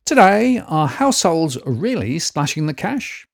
Today, are households really slashing the cash?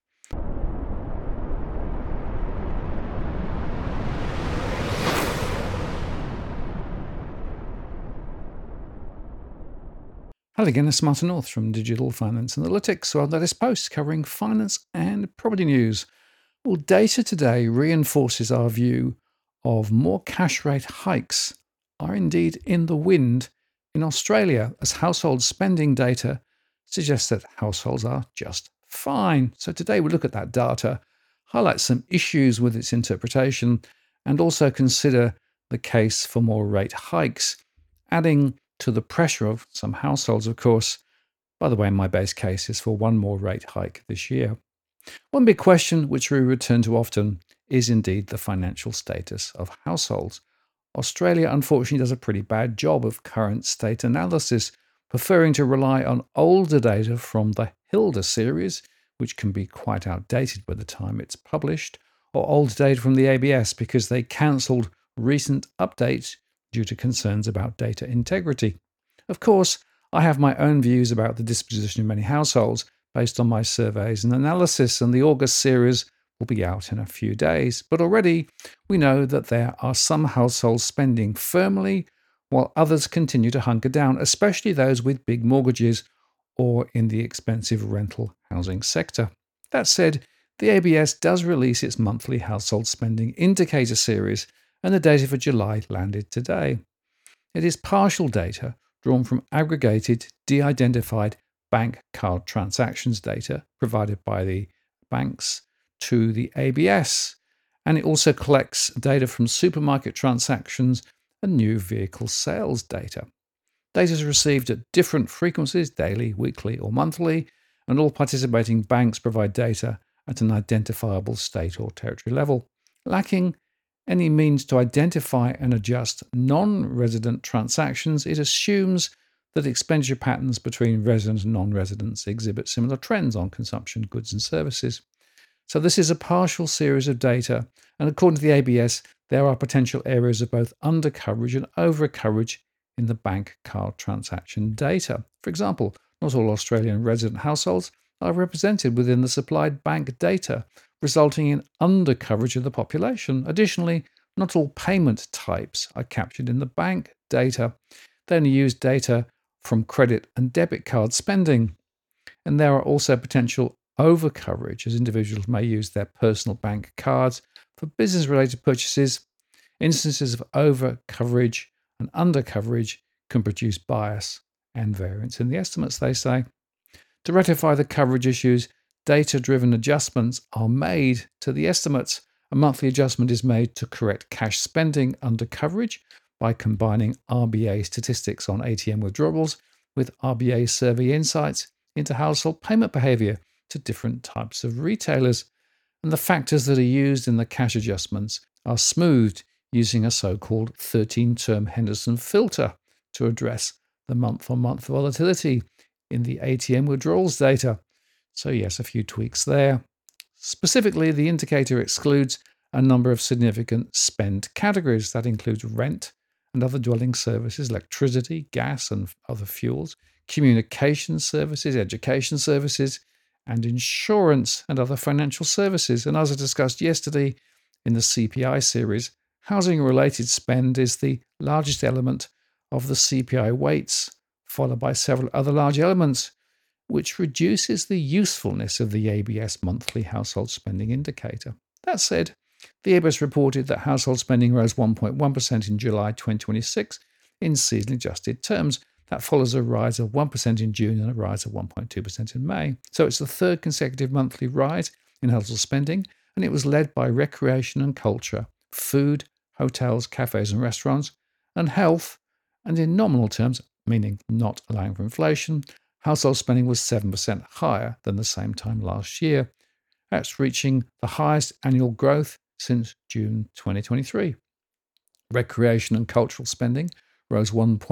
Hello again, it's Martin North from Digital Finance Analytics, our latest post covering finance and property news. Well, data today reinforces our view of more cash rate hikes are indeed in the wind in Australia, as household spending data suggests that households are just fine. So today we look at that data, highlight some issues with its interpretation, and also consider the case for more rate hikes, adding to the pressure of some households, of course. By the way, my base case is for one more rate hike this year. One big question which we return to often is indeed the financial status of households. Australia unfortunately does a pretty bad job of current state analysis, preferring to rely on older data from the Hilda series, which can be quite outdated by the time it's published, or older data from the ABS because they cancelled recent updates due to concerns about data integrity. Of course, I have my own views about the disposition of many households based on my surveys and analysis, and the August series will be out in a few days. But already we know that there are some households spending firmly while others continue to hunker down, especially those with big mortgages or in the expensive rental housing sector. That said, the ABS does release its monthly household spending indicator series, and the data for July landed today. It is partial data drawn from aggregated, de-identified bank card transactions data provided by the banks to the ABS, and it also collects data from supermarket transactions and new vehicle sales data. Data is received at different frequencies, daily, weekly, or monthly, and all participating banks provide data at an identifiable state or territory level. Lacking any means to identify and adjust non-resident transactions, it assumes that expenditure patterns between residents and non-residents exhibit similar trends on consumption goods and services. So this is a partial series of data, and according to the ABS, there are potential areas of both under-coverage and over-coverage in the bank card transaction data. For example, not all Australian resident households are represented within the supplied bank data, resulting in under-coverage of the population. Additionally, not all payment types are captured in the bank data. They only use data from credit and debit card spending. And there are also potential over-coverage, as individuals may use their personal bank cards for business-related purchases. Instances of over-coverage and under-coverage can produce bias and variance in the estimates, they say. To rectify the coverage issues, data-driven adjustments are made to the estimates. A monthly adjustment is made to correct cash spending under coverage by combining RBA statistics on ATM withdrawals with RBA survey insights into household payment behavior to different types of retailers. And the factors that are used in the cash adjustments are smoothed using a so-called 13-term Henderson filter to address the month-on-month volatility in the ATM withdrawals data. So yes, a few tweaks there. Specifically, the indicator excludes a number of significant spend categories. That includes rent and other dwelling services, electricity, gas and other fuels, communication services, education services, and insurance and other financial services. And as I discussed yesterday in the CPI series, housing-related spend is the largest element of the CPI weights, followed by several other large elements, which reduces the usefulness of the ABS monthly household spending indicator. That said, the ABS reported that household spending rose 1.1% in July 2026 in seasonally adjusted terms. That follows a rise of 1% in June and a rise of 1.2% in May. So it's the third consecutive monthly rise in household spending, and it was led by recreation and culture, food, hotels, cafes and restaurants, and health. And in nominal terms, meaning not allowing for inflation, household spending was 7% higher than the same time last year. That's reaching the highest annual growth since June 2023. Recreation and cultural spending rose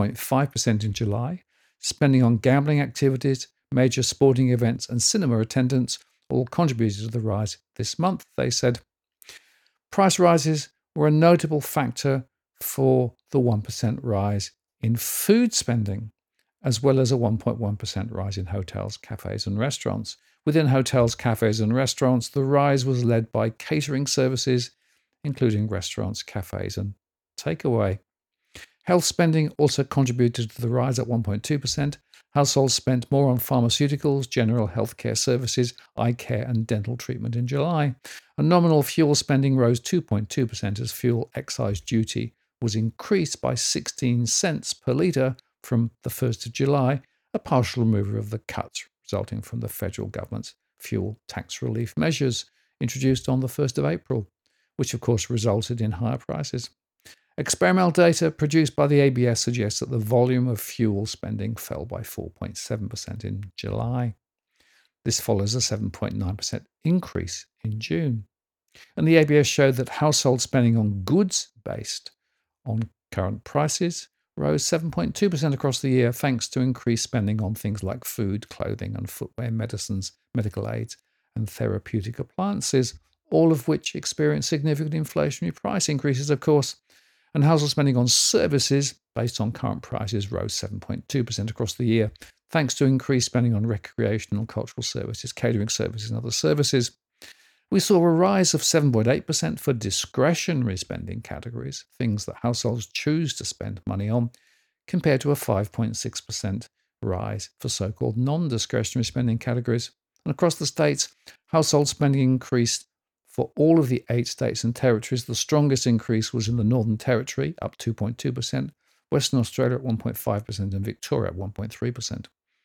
1.5% in July. Spending on gambling activities, major sporting events, and cinema attendance all contributed to the rise this month, they said. Price rises were a notable factor for the 1% rise in food spending. as well as a 1.1% rise in hotels, cafes, and restaurants. Within hotels, cafes, and restaurants, the rise was led by catering services, including restaurants, cafes, and takeaway. Health spending also contributed to the rise at 1.2%. Households spent more on pharmaceuticals, general healthcare services, eye care, and dental treatment in July. And nominal fuel spending rose 2.2% as fuel excise duty was increased by 16 cents per litre from the 1st of July, a partial removal of the cuts resulting from the federal government's fuel tax relief measures introduced on the 1st of April, which of course resulted in higher prices. Experimental data produced by the ABS suggests that the volume of fuel spending fell by 4.7% in July. This follows a 7.9% increase in June. And the ABS showed that household spending on goods based on current prices rose 7.2% across the year, thanks to increased spending on things like food, clothing, and footwear, medicines, medical aids, and therapeutic appliances, all of which experienced significant inflationary price increases, of course. And household spending on services based on current prices rose 7.2% across the year, thanks to increased spending on recreational and cultural services, catering services, and other services. We saw a rise of 7.8% for discretionary spending categories, things that households choose to spend money on, compared to a 5.6% rise for so-called non-discretionary spending categories. And across the states, household spending increased for all of the 8 states and territories. The strongest increase was in the Northern Territory, up 2.2%, Western Australia at 1.5%, and Victoria at 1.3%.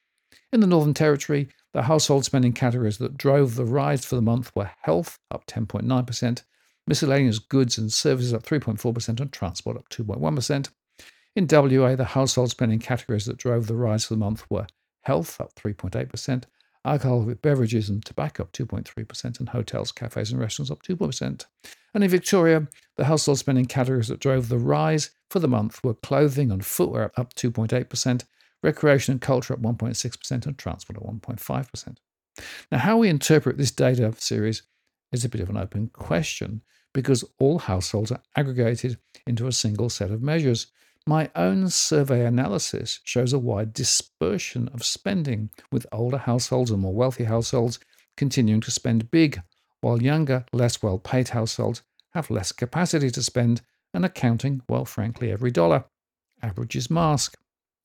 In the Northern Territory, the household spending categories that drove the rise for the month were health, up 10.9%, miscellaneous goods and services up 3.4%, and transport up 2.1%. In WA, the household spending categories that drove the rise for the month were health, up 3.8%, alcoholic beverages and tobacco up 2.3%, and hotels, cafes, and restaurants up 2%. And in Victoria, the household spending categories that drove the rise for the month were clothing and footwear up 2.8%, recreation and culture at 1.6%, and transport at 1.5%. Now, how we interpret this data series is a bit of an open question because all households are aggregated into a single set of measures. My own survey analysis shows a wide dispersion of spending, with older households and more wealthy households continuing to spend big, while younger, less well-paid households have less capacity to spend and are counting, well, frankly, every dollar. Averages mask.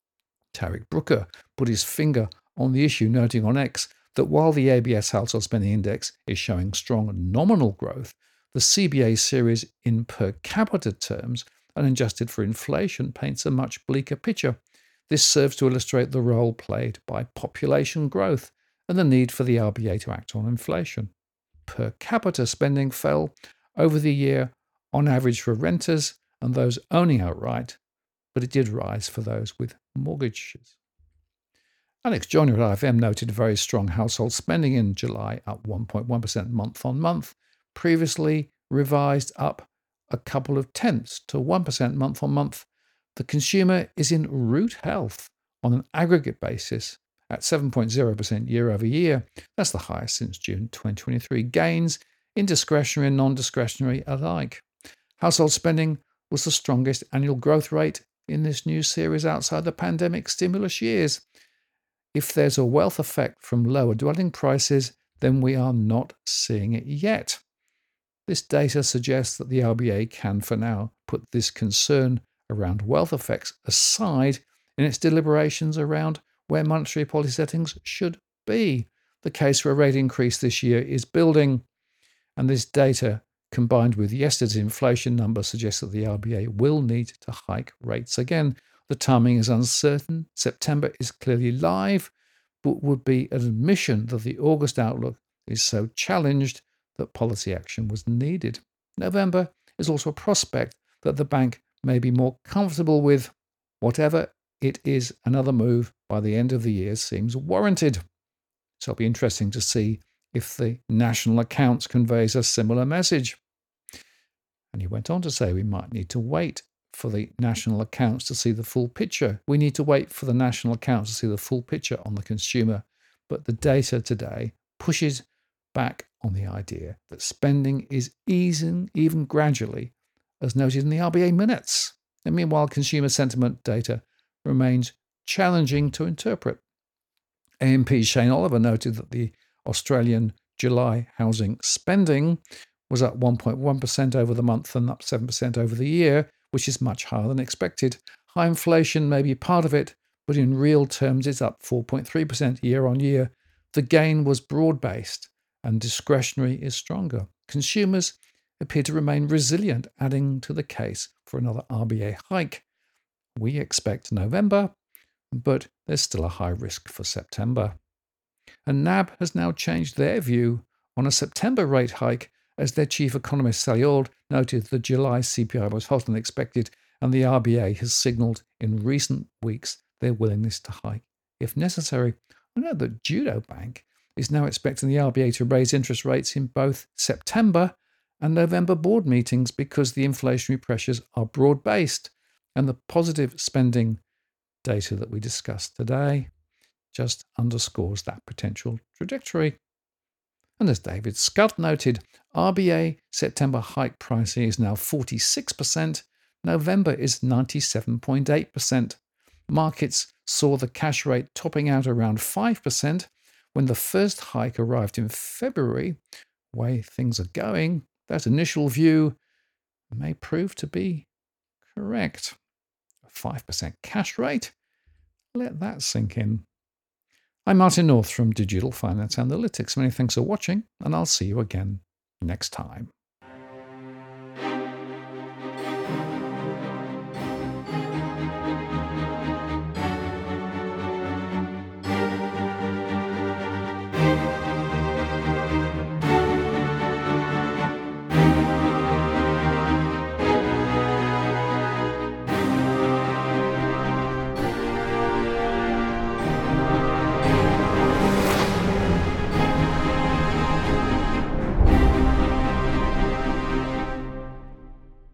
Tarek Brooker put his finger on the issue, noting on X that while the ABS Household Spending Index is showing strong nominal growth, the CBA series in per capita terms, unadjusted for inflation, paints a much bleaker picture. This serves to illustrate the role played by population growth and the need for the RBA to act on inflation. Per capita spending fell over the year on average for renters and those owning outright, but it did rise for those with mortgages. Alex Joyner at IFM noted very strong household spending in July, up 1.1% month on month, previously revised up a couple of tenths to 1% month on month. The consumer is in root health on an aggregate basis at 7.0% year over year. That's the highest since June 2023. Gains in discretionary and non-discretionary alike. Household spending was the strongest annual growth rate in this new series outside the pandemic stimulus years. If there's a wealth effect from lower dwelling prices, then we are not seeing it yet. This data suggests that the RBA can, for now, put this concern around wealth effects aside in its deliberations around where monetary policy settings should be. The case for a rate increase this year is building, and this data, combined with yesterday's inflation number, suggests that the RBA will need to hike rates again. The timing is uncertain. September is clearly live, but would be an admission that the August outlook is so challenged that policy action was needed. November is also a prospect that the bank may be more comfortable with. Whatever it is, another move by the end of the year seems warranted. So it'll be interesting to see if the national accounts conveys a similar message. And he went on to say we might need to wait for the national accounts to see the full picture. We need to wait for the national accounts to see the full picture on the consumer. But the data today pushes back on the idea that spending is easing even gradually, as noted in the RBA minutes. And meanwhile, consumer sentiment data remains challenging to interpret. AMP Shane Oliver noted that the Australian July housing spending was up 1.1% over the month and up 7% over the year, which is much higher than expected. High inflation may be part of it, but in real terms it's up 4.3% year on year. The gain was broad-based and discretionary is stronger. Consumers appear to remain resilient, adding to the case for another RBA hike. We expect November, but there's still a high risk for September. And NAB has now changed their view on a September rate hike, as their chief economist Sally Auld noted the July CPI was hotter than expected, and the RBA has signalled in recent weeks their willingness to hike if necessary. I know that Judo Bank is now expecting the RBA to raise interest rates in both September and November board meetings because the inflationary pressures are broad-based, and the positive spending data that we discussed today just underscores that potential trajectory. And as David Scott noted, RBA September hike pricing is now 46%. November is 97.8%. Markets saw the cash rate topping out around 5% when the first hike arrived in February. The way things are going, that initial view may prove to be correct. A 5% cash rate? Let that sink in. I'm Martin North from Digital Finance Analytics. Many thanks for watching, and I'll see you again next time.